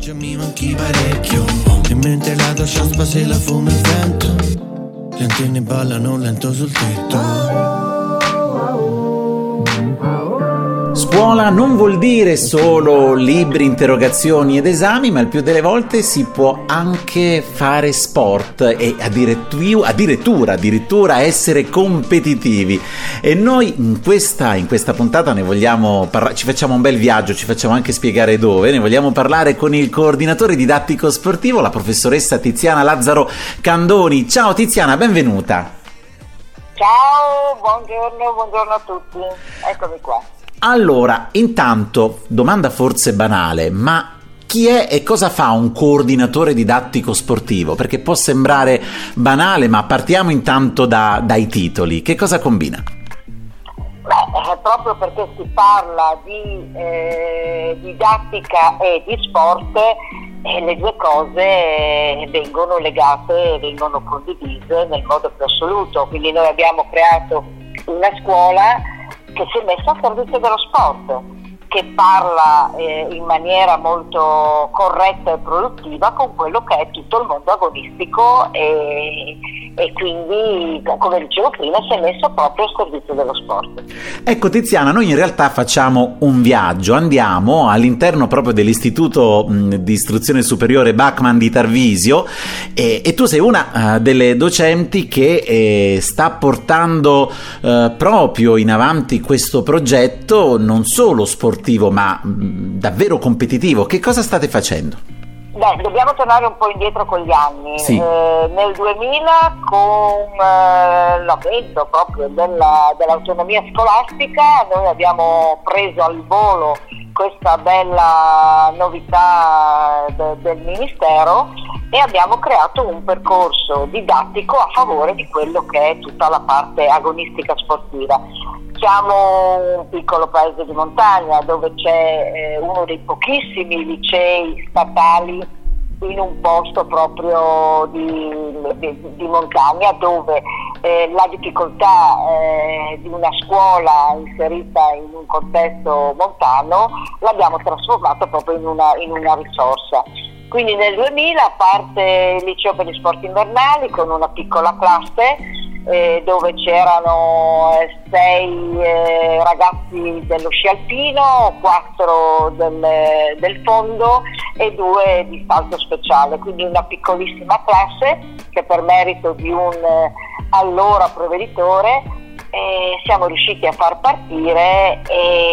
spiaggia mi manchi parecchio, e mentre la doccia spase la fumo il vento, le antenne ballano lento sul tetto. Scuola non vuol dire solo libri, interrogazioni ed esami, ma il più delle volte si può anche fare sport e addirittura essere competitivi. E noi in questa puntata ne vogliamo parlare, ci facciamo un bel viaggio, ci facciamo anche spiegare dove, ne vogliamo parlare con il coordinatore didattico sportivo, la professoressa Tiziana Lazzaro Candoni. Ciao Tiziana, benvenuta. Ciao, buongiorno a tutti, eccomi qua. Allora, intanto, domanda forse banale, ma chi è e cosa fa un coordinatore didattico sportivo? Perché può sembrare banale, ma partiamo intanto dai titoli. Che cosa combina? Proprio perché si parla di didattica e di sport, le due cose vengono legate, vengono condivise nel modo più assoluto. Quindi noi abbiamo creato una scuola che si è messa a servizio dello sport, che parla in maniera molto corretta e produttiva con quello che è tutto il mondo agonistico e quindi, come dicevo prima, si è messo proprio a servizio dello sport. Ecco Tiziana, noi in realtà facciamo un viaggio, andiamo all'interno proprio dell'Istituto di Istruzione Superiore Bachmann di Tarvisio e tu sei una delle docenti che sta portando proprio in avanti questo progetto non solo sportivo ma davvero competitivo. Che cosa state facendo? Dobbiamo tornare un po' indietro con gli anni. Sì. Nel 2000 con l'avvento proprio dell'autonomia scolastica noi abbiamo preso al volo questa bella novità del Ministero e abbiamo creato un percorso didattico a favore di quello che è tutta la parte agonistica sportiva. Siamo un piccolo paese di montagna dove c'è uno dei pochissimi licei statali in un posto proprio di montagna dove la difficoltà di una scuola inserita in un contesto montano l'abbiamo trasformato proprio in una risorsa. Quindi nel 2000 parte il liceo per gli sport invernali con una piccola classe dove c'erano 6 ragazzi dello sci alpino, 4 del fondo e 2 di salto speciale, quindi una piccolissima classe che per merito di un allora provveditore siamo riusciti a far partire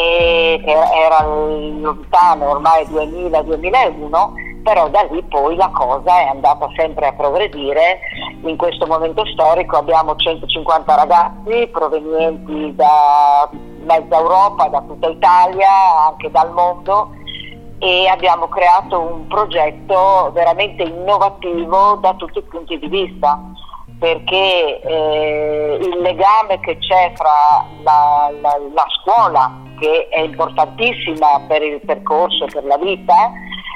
e era lontano ormai 2000-2001, però da lì poi la cosa è andata sempre a progredire. In questo momento storico abbiamo 150 ragazzi provenienti da mezza Europa, da tutta Italia, anche dal mondo, e abbiamo creato un progetto veramente innovativo da tutti i punti di vista, perché il legame che c'è fra la scuola, che è importantissima per il percorso, per la vita,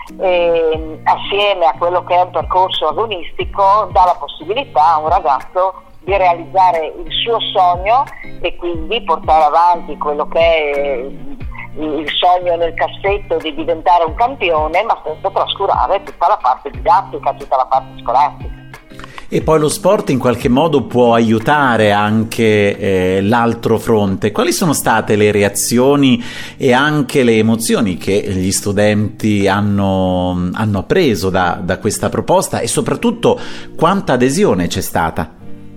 assieme a quello che è un percorso agonistico, dà la possibilità a un ragazzo di realizzare il suo sogno e quindi portare avanti quello che è il sogno nel cassetto di diventare un campione, ma senza trascurare tutta la parte didattica, tutta la parte scolastica. E poi lo sport in qualche modo può aiutare anche l'altro fronte. Quali sono state le reazioni e anche le emozioni che gli studenti hanno appreso da questa proposta e soprattutto quanta adesione c'è stata?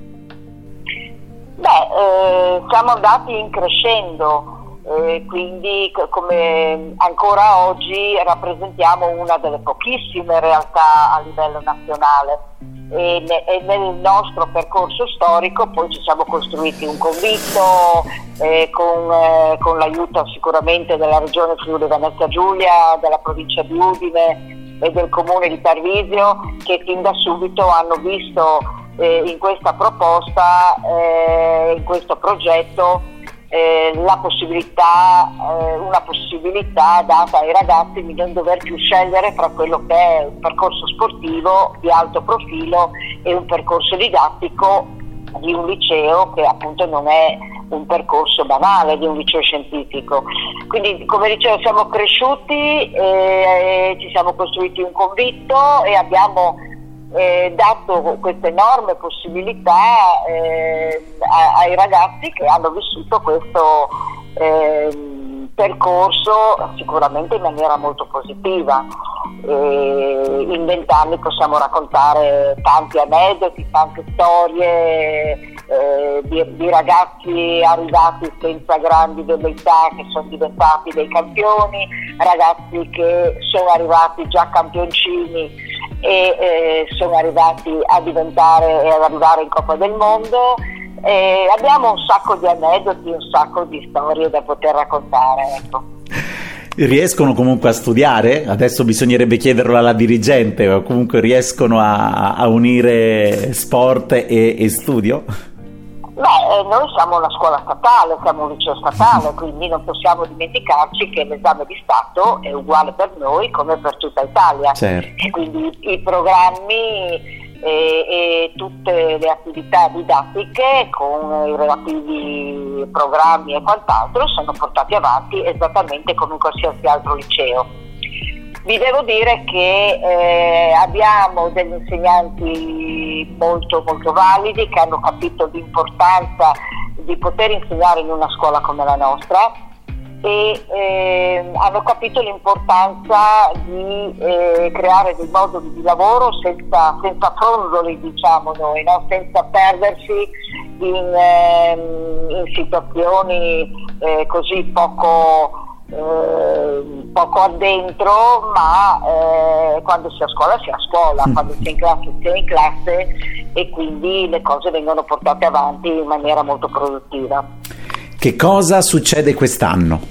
Siamo andati in crescendo, quindi come ancora oggi rappresentiamo una delle pochissime realtà a livello nazionale. E nel nostro percorso storico poi ci siamo costruiti un convitto con l'aiuto sicuramente della regione Friuli Venezia Giulia, della provincia di Udine e del comune di Tarvisio, che fin da subito hanno visto in questa proposta, in questo progetto, una possibilità data ai ragazzi di non dover più scegliere fra quello che è un percorso sportivo di alto profilo e un percorso didattico di un liceo che appunto non è un percorso banale di un liceo scientifico. Quindi, come dicevo, siamo cresciuti, ci siamo costruiti un convitto e abbiamo dato questa enorme possibilità ai ragazzi che hanno vissuto questo percorso sicuramente in maniera molto positiva. In 20 anni possiamo raccontare tanti aneddoti, tante storie di ragazzi arrivati senza grandi velleità che sono diventati dei campioni, ragazzi che sono arrivati già campioncini e sono arrivati a diventare e ad arrivare in Coppa del Mondo. Abbiamo un sacco di aneddoti, un sacco di storie da poter raccontare, ecco. Riescono comunque a studiare? Adesso bisognerebbe chiederlo alla dirigente, o comunque riescono a unire sport e studio? Noi siamo una scuola statale, siamo un liceo statale, quindi non possiamo dimenticarci che l'esame di Stato è uguale per noi come per tutta Italia. Certo. E quindi i programmi e tutte le attività didattiche con i relativi programmi e quant'altro sono portati avanti esattamente come in qualsiasi altro liceo. Vi devo dire che abbiamo degli insegnanti molto molto validi che hanno capito l'importanza di poter insegnare in una scuola come la nostra e hanno capito l'importanza di creare dei moduli di lavoro senza fronzoli, diciamo noi, no? Senza perdersi in situazioni così poco addentro, ma quando si è a scuola si è a scuola, quando si è in classe si è in classe e quindi le cose vengono portate avanti in maniera molto produttiva. Che cosa succede quest'anno?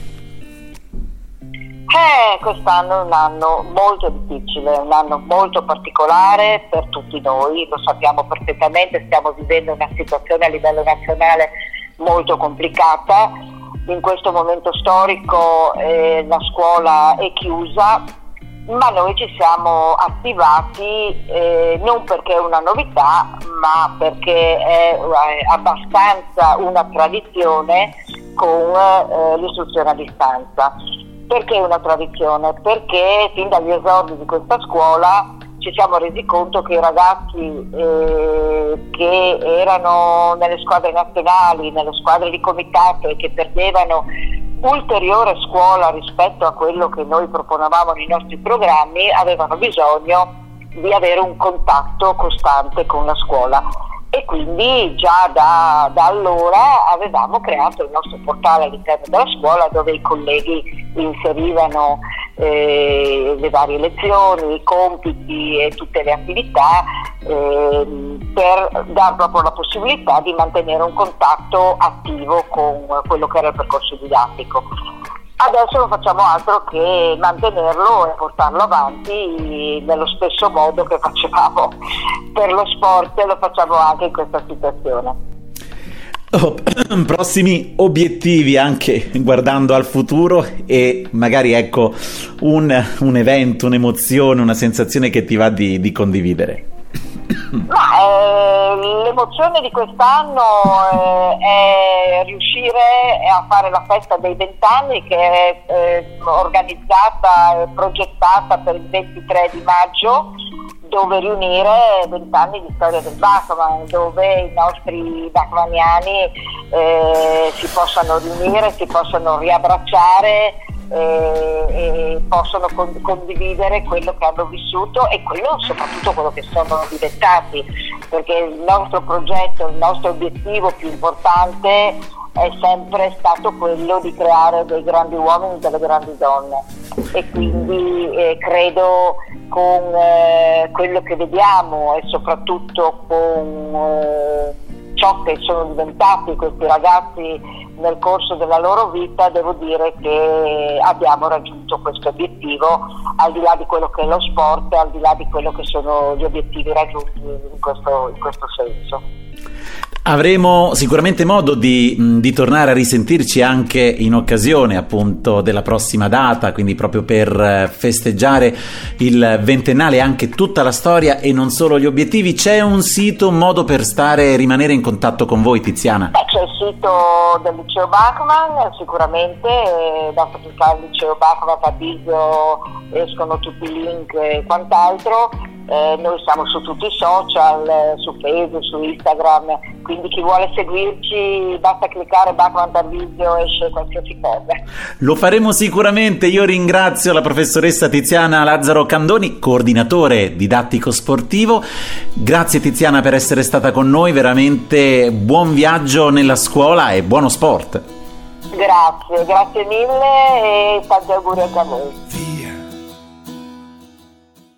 Quest'anno è un anno molto difficile, un anno molto particolare per tutti noi, lo sappiamo perfettamente, stiamo vivendo una situazione a livello nazionale molto complicata. In questo momento storico la scuola è chiusa, ma noi ci siamo attivati non perché è una novità, ma perché è abbastanza una tradizione con l'istruzione a distanza. Perché una tradizione? Perché fin dagli esordi di questa scuola ci siamo resi conto che i ragazzi che erano nelle squadre nazionali, nelle squadre di comitato e che perdevano ulteriore scuola rispetto a quello che noi proponevamo nei nostri programmi, avevano bisogno di avere un contatto costante con la scuola. E quindi già da allora avevamo creato il nostro portale all'interno della scuola dove i colleghi inserivano le varie lezioni, i compiti e tutte le attività per dar proprio la possibilità di mantenere un contatto attivo con quello che era il percorso didattico. Adesso non facciamo altro che mantenerlo e portarlo avanti nello stesso modo che facevamo per lo sport e lo facciamo anche in questa situazione. Prossimi obiettivi anche guardando al futuro e magari ecco un evento, un'emozione, una sensazione che ti va di condividere. L'emozione di quest'anno è riuscire a fare la festa dei 20 anni che è organizzata e progettata per il 23 di maggio, dove riunire 20 anni di storia del Bachmann, dove i nostri bachmanniani si possano riunire, si possano riabbracciare e possono condividere quello che hanno vissuto e quello, soprattutto quello che sono diventati, perché il nostro progetto, il nostro obiettivo più importante è sempre stato quello di creare dei grandi uomini e delle grandi donne e quindi credo con quello che vediamo e soprattutto con ciò che sono diventati questi ragazzi nel corso della loro vita, devo dire che abbiamo raggiunto questo obiettivo, al di là di quello che è lo sport, al di là di quello che sono gli obiettivi raggiunti in questo senso. Avremo sicuramente modo di tornare a risentirci anche in occasione appunto della prossima data, quindi proprio per festeggiare il ventennale e anche tutta la storia e non solo gli obiettivi. C'è un sito, un modo per rimanere in contatto con voi, Tiziana? C'è il sito del liceo Bachmann, sicuramente, basta cliccare il liceo Bachmann Tarvisio, escono tutti i link e quant'altro. Noi siamo su tutti i social, su Facebook, su Instagram, quindi chi vuole seguirci basta cliccare Bachmann Tarvisio, esce qualsiasi cosa. Lo faremo sicuramente. Io ringrazio la professoressa Tiziana Lazzaro Candoni, coordinatore didattico sportivo. Grazie Tiziana per essere stata con noi, veramente buon viaggio nella scuola e buono sport. Grazie mille e tanti auguri anche a voi.